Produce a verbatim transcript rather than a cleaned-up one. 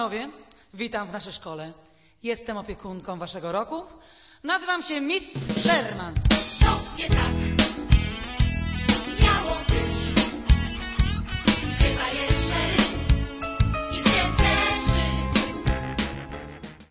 panowie, witam w naszej szkole. Jestem opiekunką waszego roku. Nazywam się Miss Sherman. To nie tak.